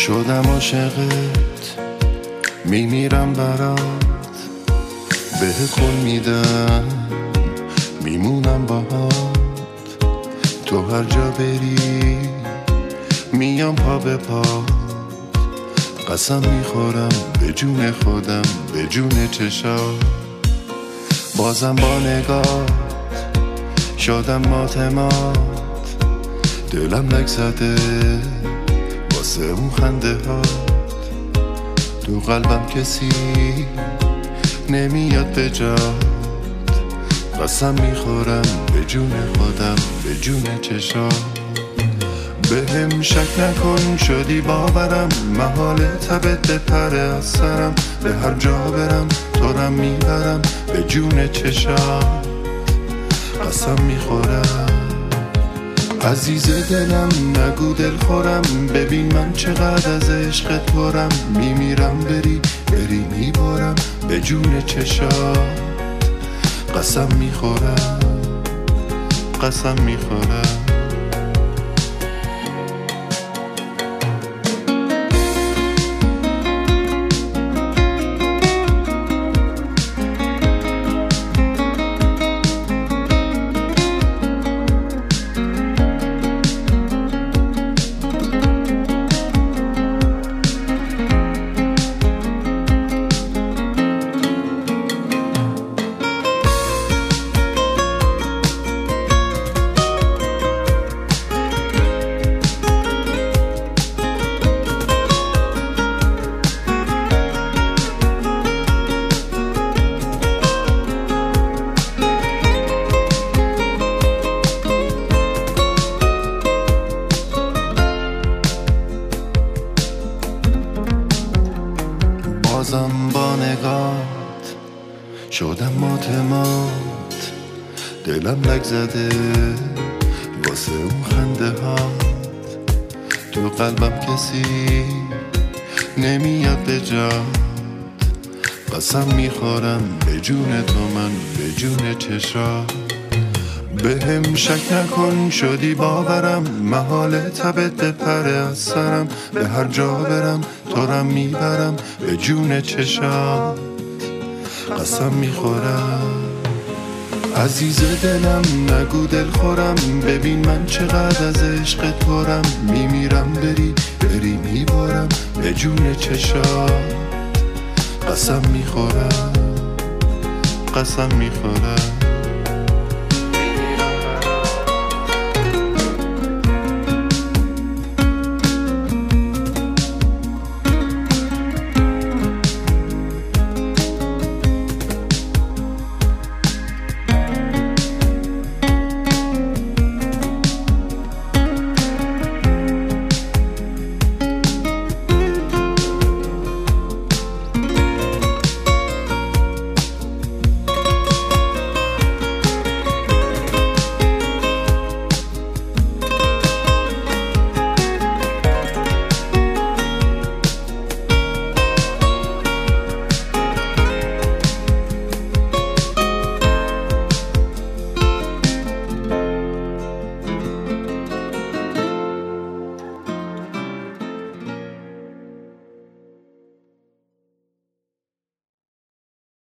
شدم عاشقت، میمیرم برات، بهت قول میدم میمونم باهات. تو هر جا بری میام پا به پا، قسم میخورم به جون خودم، به جون چشات. بازم با نگاه شدم ماتمات، دلم لک زده واسه اون خنده هات. تو قلبم کسی نمیاد به جات، قسم میخورم به جون خودم، به جون چشات. بهم شک نکن شدی باورم، محال تبت بپره از سرم. به هر جا برم تو رم میبرم، به جون چشات. قسم میخورم عزیز دلم، نگو دل خورم. ببین من چقدر از عشقت پرم، میمیرم بری میبارم، به جون چشات. قسم میخورم، قسم میخورم. بازم با نگات شدم ماتمات، دلم لک زده واسه اون خنده هات. تو قلبم کسی نمیاد به جات، قسم میخورم به جون تو من، به جون چشات. بهم شک نکن شدی باورم، محال تبت بپره از سرم. به هر جا برم تو رم میبرم، به جون چشات. قسم میخورم عزیز دلم، نگو دل خورم. ببین من چقدر از عشقت پرم، میمیرم بری میبارم، به جون چشات. قسم میخورم، قسم میخورم.